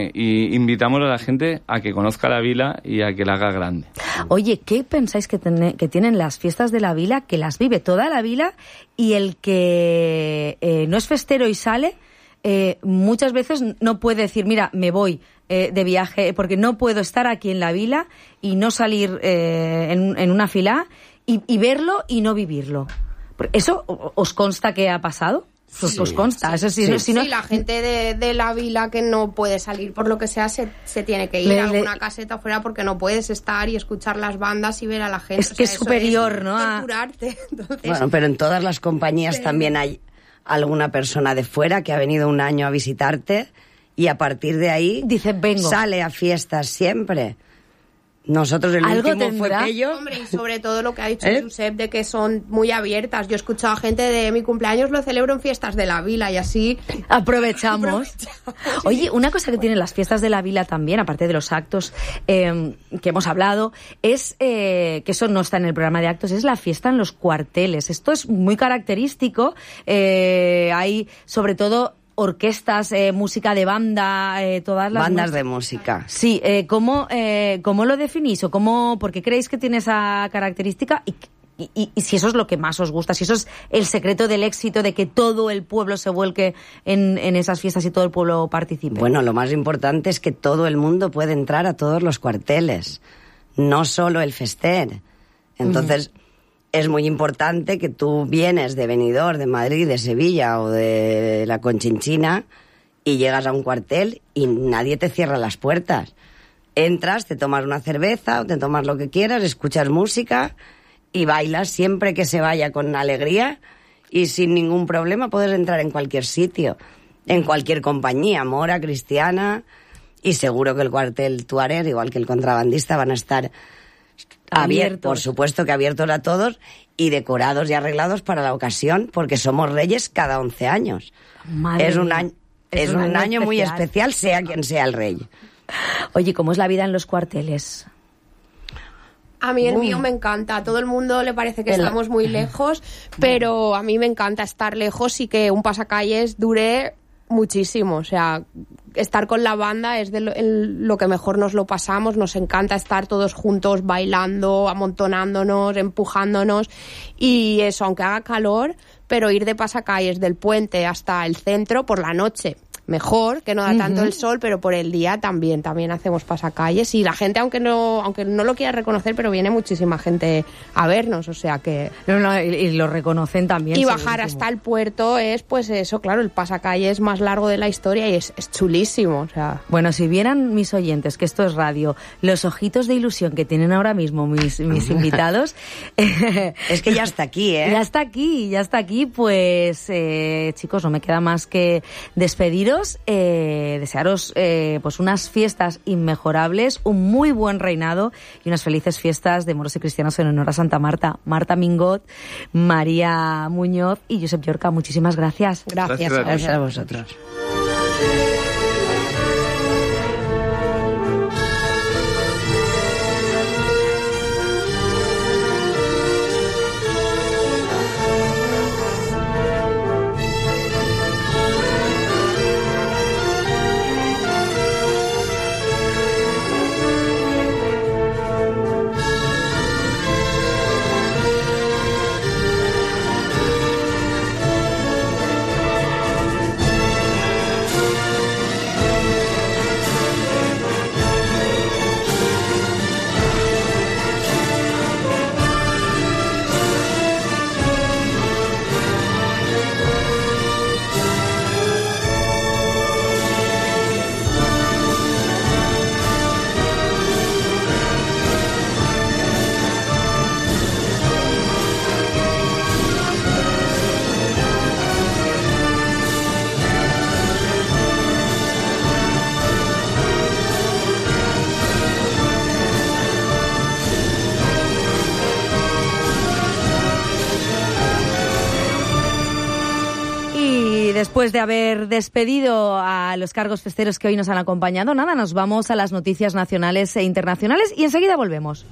y invitamos a la gente a que conozca la vila y a que la haga grande. Oye, ¿qué pensáis que tienen las fiestas de la vila, que las vive toda la vila, y el que no es festero y sale, muchas veces no puede decir, mira, me voy de viaje porque no puedo estar aquí en la vila y no salir en una fila y verlo y no vivirlo? ¿Eso os consta que ha pasado? Pues os consta, eso sí. Sí, la gente de la vila que no puede salir por lo que sea se tiene que ir a alguna caseta afuera porque no puedes estar y escuchar las bandas y ver a la gente. Es que es superior, ¿no? Torturarte. Entonces, bueno, pero en todas las compañías también hay alguna persona de fuera que ha venido un año a visitarte y a partir de ahí dice, vengo. Sale a fiestas siempre. Nosotros el último fue Pello. Hombre, y sobre todo lo que ha dicho Josep de que son muy abiertas. Yo he escuchado a gente de mi cumpleaños lo celebro en fiestas de la vila y así aprovechamos. Oye, una cosa que tienen las fiestas de la vila también, aparte de los actos que hemos hablado, es que eso no está en el programa de actos, es la fiesta en los cuarteles. Esto es muy característico. Hay sobre todo orquestas, música de banda, todas las bandas de música. Sí, ¿cómo lo definís o por qué creéis que tiene esa característica y si eso es lo que más os gusta, si eso es el secreto del éxito de que todo el pueblo se vuelque en esas fiestas y todo el pueblo participe? Bueno, lo más importante es que todo el mundo puede entrar a todos los cuarteles, no solo el fester. Entonces, es muy importante que tú vienes de Benidorm, de Madrid, de Sevilla o de la Conchinchina y llegas a un cuartel y nadie te cierra las puertas. Entras, te tomas una cerveza o te tomas lo que quieras, escuchas música y bailas siempre que se vaya con alegría y sin ningún problema puedes entrar en cualquier sitio, en cualquier compañía, mora, cristiana, y seguro que el cuartel Tuareg, igual que el contrabandista, van a estar abiertos, por supuesto que abiertos a todos y decorados y arreglados para la ocasión, porque somos reyes cada 11 años. Madre es un mía. año muy especial, sea quien sea el rey. Oye, ¿cómo es la vida en los cuarteles? A mí el mío me encanta. A todo el mundo le parece que estamos muy lejos, pero a mí me encanta estar lejos y que un pasacalles dure muchísimo. O sea, estar con la banda es de lo que mejor nos lo pasamos. Nos encanta estar todos juntos bailando, amontonándonos, empujándonos y eso, aunque haga calor, pero ir de pasacalles del puente hasta el centro por la noche. Mejor, que no da tanto el sol, pero por el día también hacemos pasacalles y la gente, aunque no lo quiera reconocer, pero viene muchísima gente a vernos, o sea que... No, y lo reconocen también. Y bajar hasta el puerto es, pues eso, claro, el pasacalles más largo de la historia y es chulísimo, o sea... Bueno, si vieran mis oyentes, que esto es radio, los ojitos de ilusión que tienen ahora mismo mis invitados... Es que ya está aquí, ¿eh? Ya está aquí, pues chicos, no me queda más que despediros. Desearos pues unas fiestas inmejorables, un muy buen reinado y unas felices fiestas de moros y cristianos en honor a Santa Marta. Marta Mingot, María Muñoz y Josep Llorca, muchísimas gracias. Gracias a vosotros. Después de haber despedido a los cargos festeros que hoy nos han acompañado, nada, nos vamos a las noticias nacionales e internacionales y enseguida volvemos.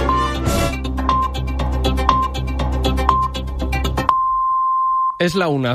Es la 1.